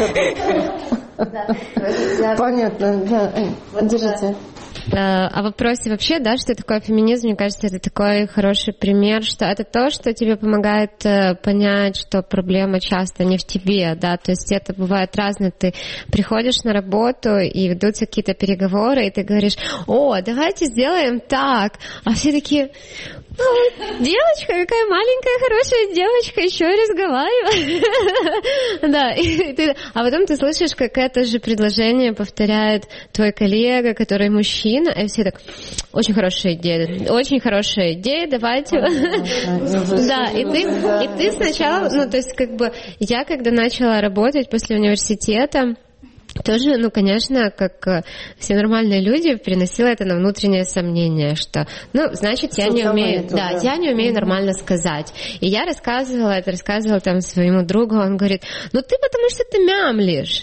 A: Понятно, да. Держите.
C: О вопросе вообще, да, что такое феминизм, мне кажется, это такой хороший пример, что это то, что тебе помогает понять, что проблема часто не в тебе, да, то есть это бывает разное, ты приходишь на работу и ведутся какие-то переговоры, и ты говоришь, о, давайте сделаем так, а все такие... Ну, девочка, какая маленькая, хорошая девочка, еще разговаривает. Да, и ты, а потом ты слышишь, как это же предложение повторяет твой коллега, который мужчина, и все так, очень хорошая идея, очень хорошая идея, давайте. Да, и ты, и ты сначала, ну, то есть, как бы, я когда начала работать после университета, тоже, ну, конечно, как все нормальные люди, переносила это на внутреннее сомнение, что, ну, значит, я не умею, да, я не умею нормально сказать. И я рассказывала это, рассказывала там своему другу, он говорит, ну, ты потому что ты мямлишь.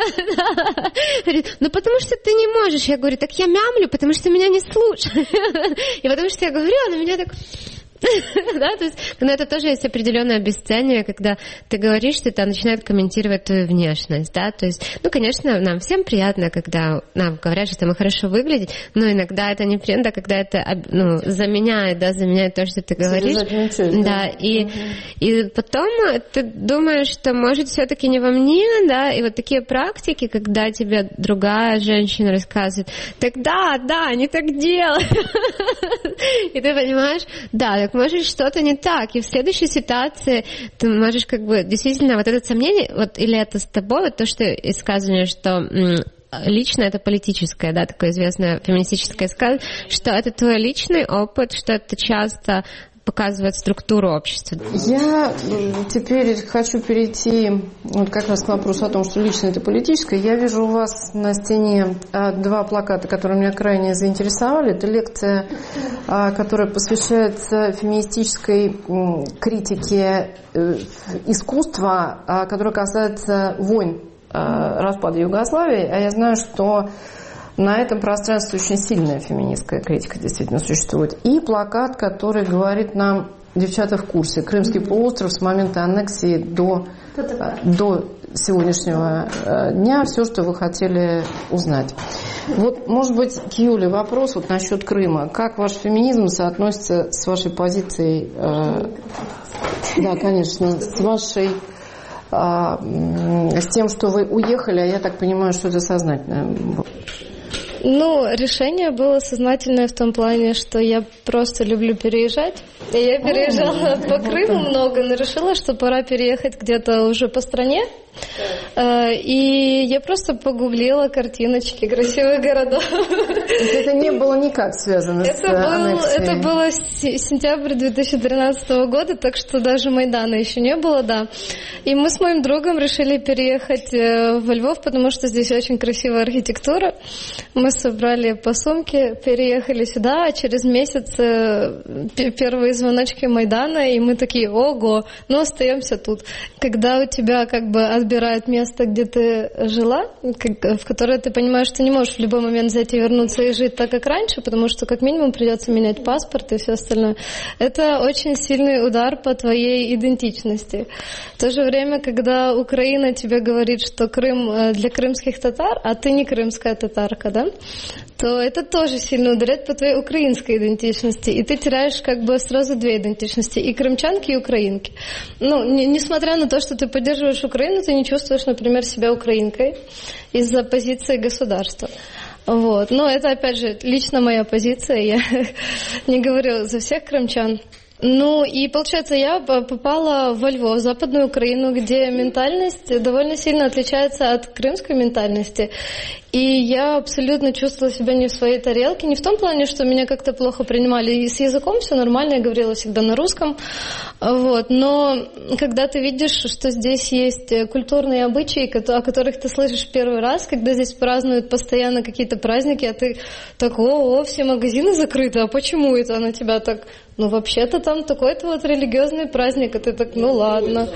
C: Ну, потому что ты не можешь. Я говорю, так я мямлю, потому что меня не слушают. И потому что я говорю, а на меня так... Да, то есть, но это тоже есть определенное обесценивание, когда ты говоришь, что это начинает комментировать твою внешность, да, то есть, ну, конечно, нам всем приятно, когда нам говорят, что мы хорошо выглядим, но иногда это неприятно, когда это, ну, заменяет, да, заменяет то, что ты говоришь, да, да, и, угу. и потом ты думаешь, что, может, все-таки не во мне, да, и вот такие практики, когда тебе другая женщина рассказывает, так да, да, они так делают, и ты понимаешь, да, так может что-то не так, и в следующей ситуации ты можешь как бы действительно вот это сомнение, вот или это с тобой, вот то, что исказывание, что м- лично это политическое, да, такое известное феминистическое сказание, что это твой личный опыт, что это часто показывает структуру общества.
A: Я теперь хочу перейти вот как раз к вопросу о том, что лично это политическое. Я вижу у вас на стене два плаката, которые меня крайне заинтересовали. Это лекция, которая посвящается феминистической критике искусства, которая касается войн, распада Югославии. А я знаю, что на этом пространстве очень сильная феминистская критика действительно существует. И плакат, который говорит нам, девчата в курсе, Крымский полуостров с момента аннексии до, до сегодняшнего дня, все, что вы хотели узнать. Вот, может быть, к Юле вопрос вот насчет Крыма. Как ваш феминизм соотносится с вашей позицией, э, да, конечно, с вашей, э, с тем, что вы уехали, а я так понимаю, что это сознательно.
D: Ну, решение было сознательное в том плане, что я просто люблю переезжать. И я переезжала по Крыму много, но решила, что пора переехать где-то уже по стране. И я просто погуглила картиночки красивых городов.
A: Это не было никак связано с аннексией?
D: Это было сентябрь две тысячи тринадцатого года, так что даже Майдана еще не было, да. И мы с моим другом решили переехать во Львов, потому что здесь очень красивая архитектура. Мы собрали по сумке, переехали сюда, а через месяц первые звоночки Майдана, и мы такие: ого, ну остаемся тут. Когда у тебя как бы отбирают место, где ты жила, в которое ты понимаешь, что не можешь в любой момент взять и вернуться и жить так, как раньше, потому что как минимум придется менять паспорт и все остальное. Это очень сильный удар по твоей идентичности. В то же время, когда Украина тебе говорит, что Крым для крымских татар, а ты не крымская татарка, да, то это тоже сильно ударяет по твоей украинской идентичности. И ты теряешь как бы сразу две идентичности, и крымчанки, и украинки. Ну, не, несмотря на то, что ты поддерживаешь Украину, ты не чувствуешь, например, себя украинкой из-за позиции государства. Вот. Но это, опять же, лично моя позиция, я не говорю за всех крымчан. Ну, и получается, я попала во Львов, в Западную Украину, где ментальность довольно сильно отличается от крымской ментальности. И я абсолютно чувствовала себя не в своей тарелке, не в том плане, что меня как-то плохо принимали. И с языком все нормально, я говорила всегда на русском. Вот. Но когда ты видишь, что здесь есть культурные обычаи, о которых ты слышишь первый раз, когда здесь празднуют постоянно какие-то праздники, а ты так: о, о, все магазины закрыты, а почему это на тебя так? Ну, вообще-то там такой-то вот религиозный праздник, а ты так: ну ладно.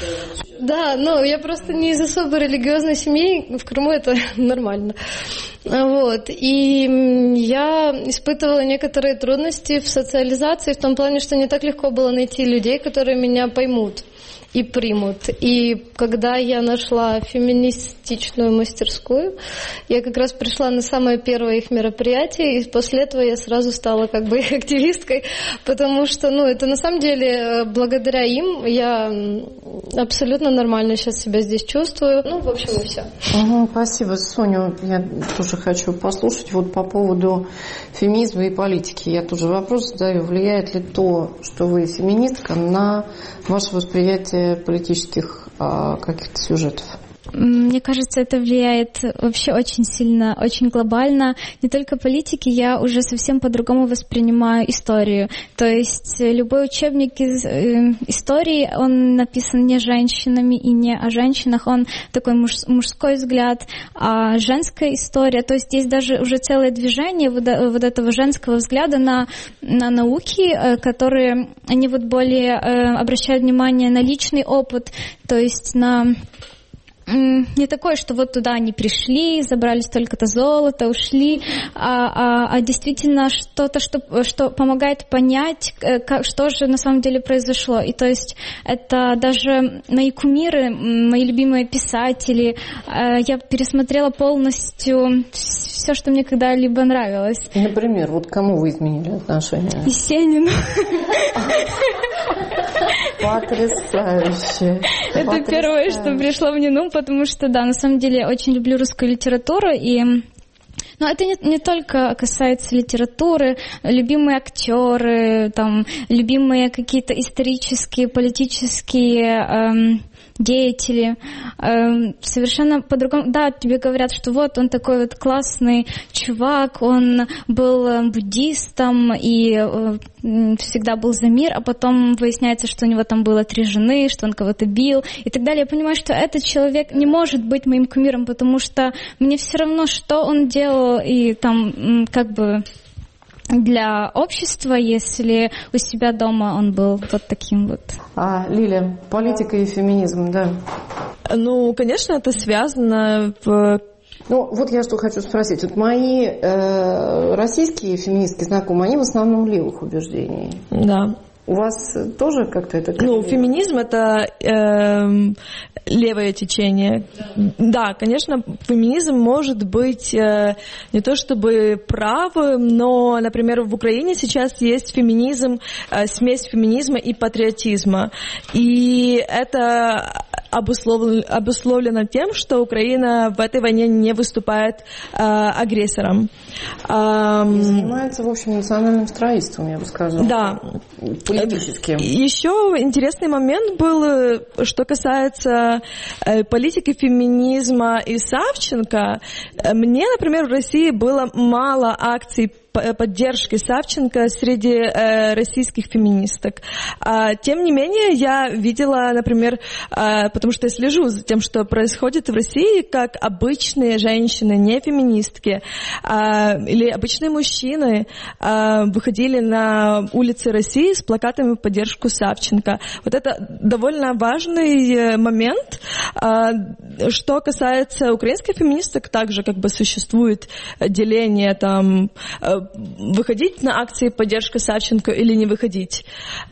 D: Да, но я просто не из особо религиозной семьи, в Крыму это нормально. Вот. И я испытывала некоторые трудности в социализации, в том плане, что не так легко было найти людей, которые меня поймут и примут. И когда я нашла феминистичную мастерскую, я как раз пришла на самое первое их мероприятие, и после этого я сразу стала как бы их активисткой, потому что, ну, это на самом деле благодаря им я абсолютно нормально сейчас себя здесь чувствую. Ну, в общем, и все.
A: Угу, спасибо. Соню, я тоже хочу послушать вот по поводу феминизма и политики. Я тоже вопрос задаю: влияет ли то, что вы феминистка, на ваше восприятие политических а, каких-то сюжетов?
E: Мне кажется, это влияет вообще очень сильно, очень глобально. Не только политики, я уже совсем по-другому воспринимаю историю. То есть любой учебник из э, истории, он написан не женщинами и не о женщинах, он такой муж, мужской взгляд, а женская история. То есть есть даже уже целое движение вот, вот этого женского взгляда на, на науки, э, которые, они вот более э, обращают внимание на личный опыт, то есть на... Не такое, что вот туда они пришли, забрали столько-то золота, ушли, а, а, а действительно что-то, что, что помогает понять, как, что же на самом деле произошло. И то есть это даже мои кумиры, мои любимые писатели, я пересмотрела полностью все, что мне когда-либо нравилось.
A: Например, вот к кому вы изменили отношения?
E: Есенину.
A: Потрясающе.
E: Это Потрясающе. Первое, что пришло мне на ум, потому что, да, на самом деле я очень люблю русскую литературу, и... Но это не, не только касается литературы, любимые актеры, там, любимые какие-то исторические, политические... Эм... деятели, э, совершенно по-другому. Да, тебе говорят, что вот он такой вот классный чувак, он был буддистом и э, всегда был за мир, а потом выясняется, что у него там было три жены, что он кого-то бил и так далее. Я понимаю, что этот человек не может быть моим кумиром, потому что мне все равно, что он делал, и там как бы для общества, если у себя дома он был вот таким вот.
A: А, Лиля, политика и феминизм, да?
B: Ну, конечно, это связано в...
A: Ну, вот я что хочу спросить. Вот мои э, российские феминистки знакомые, они в основном левых убеждений.
B: Да.
A: У вас тоже как-то это...
B: Ну, феминизм — это э, левое течение. Да, конечно, феминизм может быть э, не то чтобы правым, но, например, в Украине сейчас есть феминизм, э, смесь феминизма и патриотизма. И это обусловлено, обусловлено тем, что Украина в этой войне не выступает э, агрессором. Э,
A: занимается, в общем, национальным строительством, я бы сказала.
B: Да.
A: Политическим.
B: Еще интересный момент был, что касается э, политики, феминизма и Савченко. Мне, например, в России было мало акций поддержки Савченко среди э, российских феминисток. А, тем не менее, я видела, например, э, потому что я слежу за тем, что происходит в России, как обычные женщины, не феминистки, э, или обычные мужчины э, выходили на улицы России с плакатами в поддержку Савченко. Вот это довольно важный момент. Э, что касается украинских феминисток, также как бы существует деление там выходить на акции поддержки Савченко или не выходить.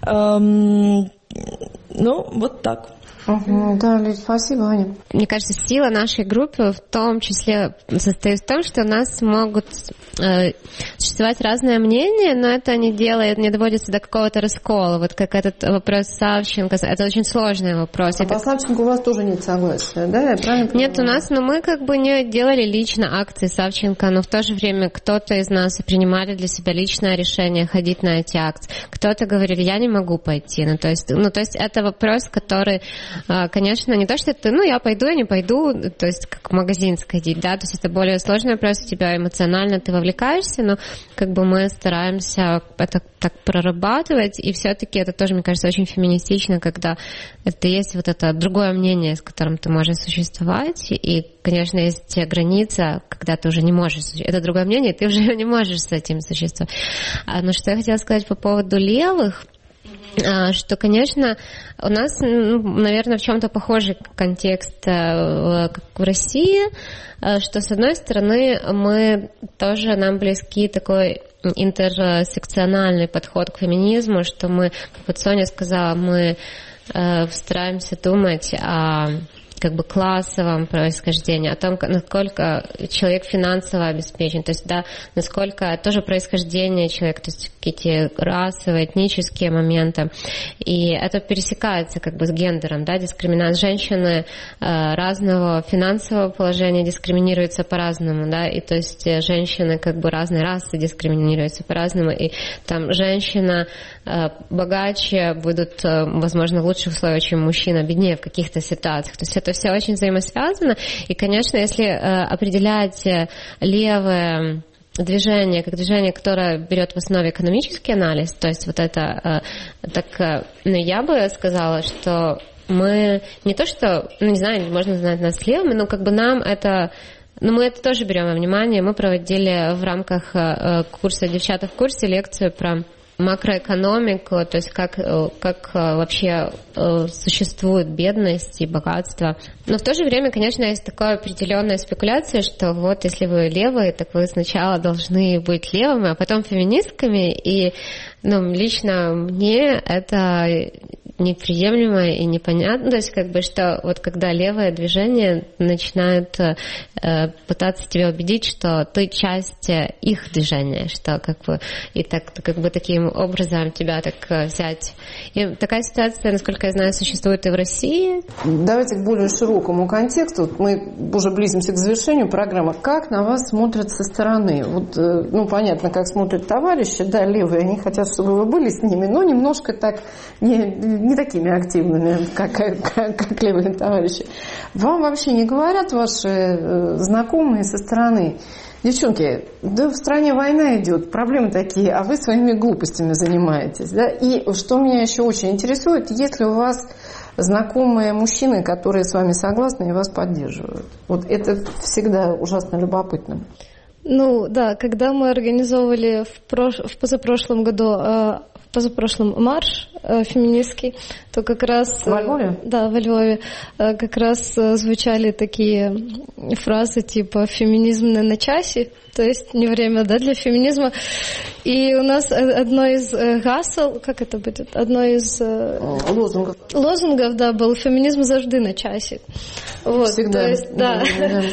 B: Эм, ну, вот так.
A: Угу, да, Люд, спасибо, Аня.
C: Мне кажется, сила нашей группы в том числе состоит в том, что у нас могут э, существовать разные мнения, но это не делает, не доводится до какого-то раскола. Вот как этот вопрос Савченко, это очень сложный вопрос.
A: А
C: это...
A: по Савченко у вас тоже нет согласия, да? Я правильно понимаю?
C: Нет, у нас, но мы как бы не делали лично акции Савченко, но в то же время кто-то из нас принимали для себя личное решение ходить на эти акции. Кто-то говорил, я не могу пойти. Ну, то есть, ну, то есть это вопрос, который... Конечно, не то, что ты, ну, я пойду, я не пойду, то есть как в магазин сходить, да, то есть это более сложный вопрос, у тебя эмоционально ты вовлекаешься, но как бы мы стараемся это так прорабатывать, и все-таки это тоже, мне кажется, очень феминистично, когда это есть вот это другое мнение, с которым ты можешь существовать, и, конечно, есть граница, когда ты уже не можешь, это другое мнение, и ты уже не можешь с этим существовать. Но что я хотела сказать по поводу левых, что, конечно, у нас, ну, наверное, в чем-то похожий контекст, как в России, что, с одной стороны, мы тоже, нам близки такой интерсекциональный подход к феминизму, что мы, как вот Соня сказала, мы стараемся думать о как бы классовом происхождении, о том, насколько человек финансово обеспечен, то есть, да, насколько тоже происхождение человека, то есть какие-то расовые, этнические моменты, и это пересекается как бы с гендером, да, дискриминация. Женщины э, разного финансового положения дискриминируются по-разному, да, и то есть женщины как бы разной расы дискриминируются по-разному, и там женщина э, богаче будут, э, возможно, в лучших условиях, чем мужчина беднее в каких-то ситуациях, то есть это все очень взаимосвязано, и, конечно, если э, определять левое движение как движение, которое берет в основе экономический анализ, то есть вот это, э, так, э, ну, я бы сказала, что мы не то, что, ну, не знаю, можно назвать нас левыми, но как бы нам это... Но мы это тоже берем во внимание. Мы проводили в рамках э, курса «Девчата в курсе» лекцию про макроэкономику, то есть как, как вообще существует бедность и богатство. Но в то же время, конечно, есть такая определенная спекуляция, что вот если вы левые, так вы сначала должны быть левыми, а потом феминистками. И, ну, лично мне это неприемлемо и непонятно. То есть, как бы, что вот когда левое движение начинает э, пытаться тебя убедить, что ты часть их движения, что как бы и так как бы таким образом тебя так взять. И такая ситуация, насколько я знаю, существует и в России.
A: Давайте к более широкому контексту. Мы уже близимся к завершению программы. Как на вас смотрят со стороны? Вот, ну, понятно, как смотрят товарищи, да, левые, они хотят, чтобы вы были с ними, но немножко так не, не такими активными, как, как, как левые товарищи. Вам вообще не говорят ваши знакомые со стороны: девчонки, да в стране война идет, проблемы такие, а вы своими глупостями занимаетесь, да? И что меня еще очень интересует, есть ли у вас знакомые мужчины, которые с вами согласны и вас поддерживают? Вот это всегда ужасно любопытно.
D: Ну да, когда мы организовывали в, прош... в позапрошлом году, э, в позапрошлом марш э, феминистский, то как раз...
A: Во Львове?
D: Э, да, во Львове. Э, как раз э, звучали такие фразы типа «феминизм на часе», то есть не время, да, для феминизма. И у нас одно из гасел, как это будет, одно из
A: лозунгов,
D: лозунгов, да, был «феминизм завжди на часе». Вот,
A: всегда.
D: То есть, да.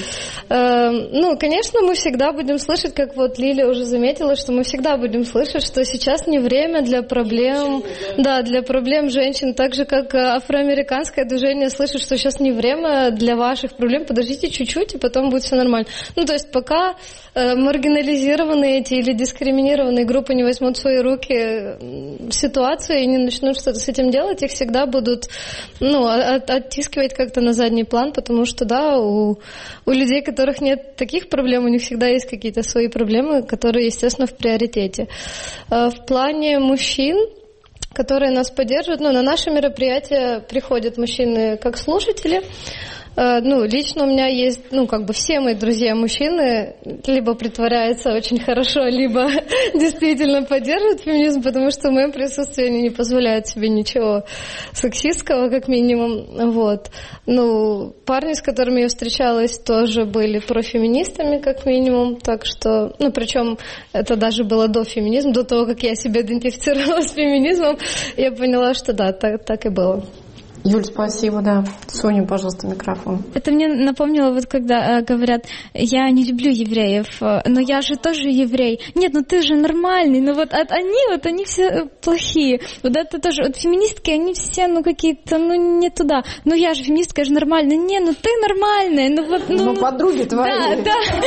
D: да. Ну, конечно, мы всегда будем слышать, как вот Лилия уже заметила, что мы всегда будем слышать, что сейчас не время для проблем, да, да, для проблем женщин, так же, как афроамериканское движение слышит, что сейчас не время для ваших проблем, подождите чуть-чуть, и потом будет все нормально. Ну, то есть пока э, маргинализированные эти или дискриминированные группы не возьмут в свои руки ситуацию и не начнут что-то с этим делать, их всегда будут, ну, от, оттискивать как-то на задний план, потому что, да, у, у людей, у которых нет таких проблем, у них всегда есть какие-то свои проблемы, которые, естественно, в приоритете. Э, в плане мужчин, которые нас поддерживают. Ну, на наши мероприятия приходят мужчины как слушатели. Ну, лично у меня есть, ну, как бы все мои друзья мужчины либо притворяются очень хорошо, либо действительно поддерживают феминизм, потому что в моем присутствии они не позволяют себе ничего сексистского, как минимум. Вот. Ну, парни, с которыми я встречалась, тоже были профеминистами, как минимум. Так что, ну, причем это даже было до феминизма, до того, как я себя идентифицировала с феминизмом, я поняла, что да, так, так и было.
A: Юль, спасибо, да. Соня, пожалуйста, микрофон.
E: Это мне напомнило, вот когда э, говорят, я не люблю евреев, э, но я же тоже еврей. Нет, ну ты же нормальный, ну вот от, они, вот они все плохие. Вот это тоже, вот феминистки, они все, ну какие-то, ну не туда. Ну я же феминистка, я же нормальная. Не, ну ты нормальная, ну вот, ну...
A: Ну подруги твои.
E: Да,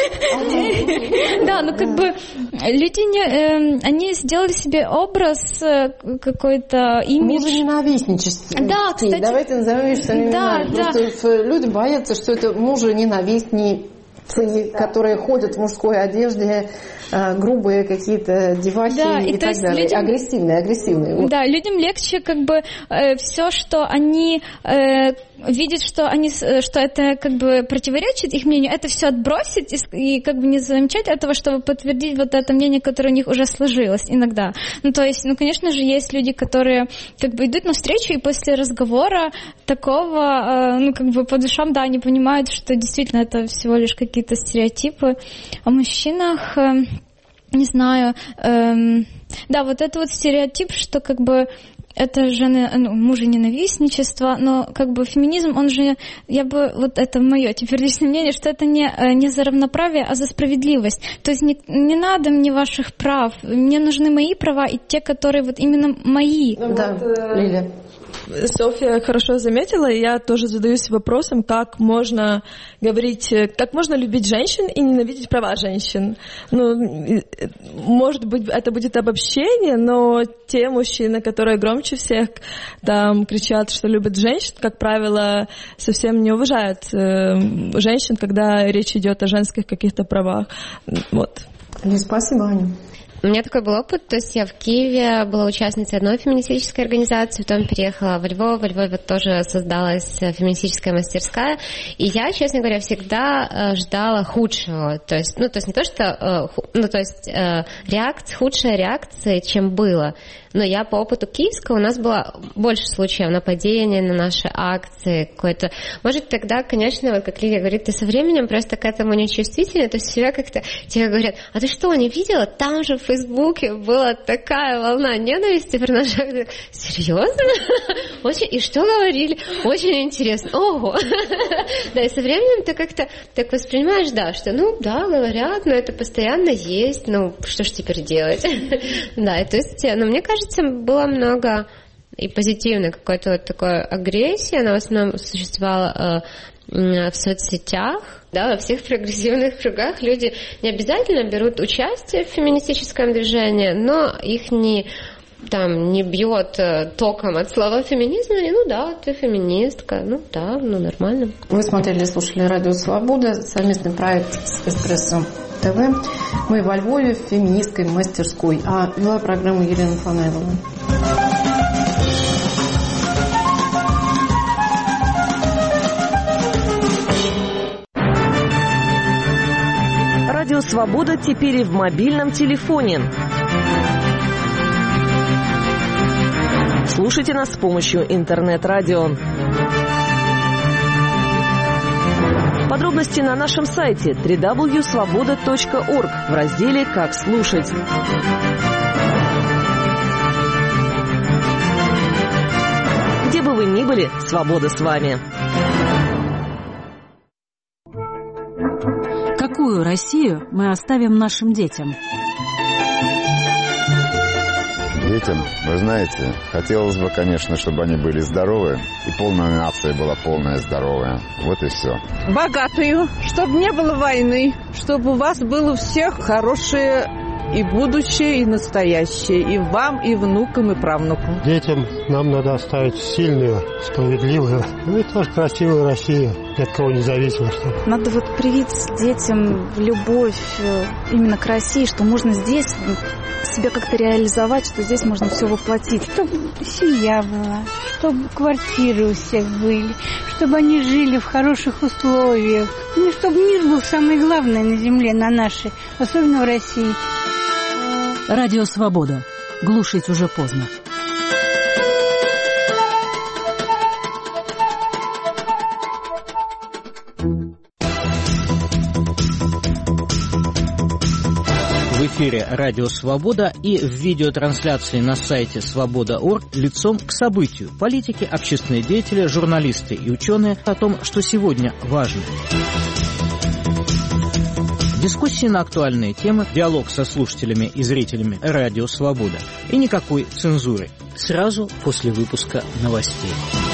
E: да. Да, ну как бы люди, не, они сделали себе образ какой-то, имидж.
A: Мужененавистничество.
E: Да, кстати.
A: Давайте назовем вещи своими именами.
E: Да,
A: Просто
E: да.
A: люди боятся, что это мужененавистницы, которые ходят в мужской одежде, грубые какие-то девахи, да, и, и так далее. Людям... Агрессивные, агрессивные.
E: Да, людям легче как бы э, все, что они э, видят, что они, что это как бы противоречит их мнению, это все отбросить и, и как бы не замечать этого, чтобы подтвердить вот это мнение, которое у них уже сложилось иногда. Ну, то есть, ну, конечно же, есть люди, которые как бы идут навстречу, и после разговора такого, э, ну, как бы по душам, да, они понимают, что действительно это всего лишь какие-то стереотипы. О мужчинах... Э, Не знаю, эм, да, вот это вот стереотип, что как бы это же ну, мужененавистничество, но как бы феминизм, он же, я бы, вот это мое теперь личное мнение, что это не, не за равноправие, а за справедливость. То есть не, не надо мне ваших прав, мне нужны мои права и те, которые вот именно мои.
A: Ну, да, вот, Лиля.
B: Софья хорошо заметила, и я тоже задаюсь вопросом, как можно говорить, как можно любить женщин и ненавидеть права женщин. Ну, может быть, это будет обобщение, но те мужчины, которые громче всех там кричат, что любят женщин, как правило, совсем не уважают э, женщин, когда речь идет о женских каких-то правах. Вот.
A: Спасибо, Аня.
C: У меня такой был опыт, то есть я в Киеве была участницей одной феминистической организации, потом переехала во Львов, во Львове тоже создалась феминистическая мастерская, и я, честно говоря, всегда ждала худшего, то есть, ну, то есть не то, что, ну, то есть реакция, худшая реакция, чем было. Но я по опыту киевского, у нас было больше случаев нападения на наши акции, какое-то... Может, тогда, конечно, вот как Лилия говорит, ты со временем просто к этому нечувствительна, то есть себя как-то... Тебе говорят, а ты что, не видела? Там же в Фейсбуке была такая волна ненависти про наши акции. Серьезно? Очень... И что говорили? Очень интересно. Ого! Да, и со временем ты как-то так воспринимаешь, да, что, ну, да, говорят, но это постоянно есть, ну, что ж теперь делать? Да, и то есть, ну, мне кажется, было много и позитивной какой-то вот такой агрессии, она в основном существовала э, в соцсетях, да, во всех прогрессивных кругах люди не обязательно берут участие в феминистическом движении, но их не там не бьет током от слова феминизм, они, ну да, ты феминистка, ну да, ну нормально.
A: Вы смотрели и слушали «Радио Свобода», совместный проект с «Эспрессо ТВ». Мы во Львове в феминистской мастерской, а вела программу Елена Фанайлова.
F: «Радио Свобода» теперь и в мобильном телефоне. Слушайте нас с помощью интернет-радио. Подробности на нашем сайте дабл ю дабл ю дабл ю точка свобода точка орг в разделе «Как слушать». Где бы вы ни были, свобода с вами.
G: Какую Россию мы оставим нашим детям? детям, вы знаете, хотелось бы, конечно, чтобы они были здоровы, и полная нация была полная здоровая. Вот и все.
H: Богатую, чтобы не было войны, чтобы у вас было у всех хорошее и будущее, и настоящее, и вам, и внукам, и правнукам.
I: Детям нам надо оставить сильную, справедливую, ну и тоже красивую Россию, ни от кого не зависимо. Чтобы...
J: Надо вот привить детям любовь именно к России, что можно здесь себя как-то реализовать, что здесь можно все воплотить.
K: Чтобы семья была, чтобы квартиры у всех были, чтобы они жили в хороших условиях. Ну, чтобы мир был самое главное на земле, на нашей, особенно в России.
L: Радио «Свобода». Глушить уже поздно.
M: В эфире «Радио Свобода» и в видеотрансляции на сайте свобода точка орг лицом к событию. Политики, общественные деятели, журналисты и ученые о том, что сегодня важно. Дискуссии на актуальные темы, диалог со слушателями и зрителями «Радио Свобода». И никакой цензуры. Сразу после выпуска новостей.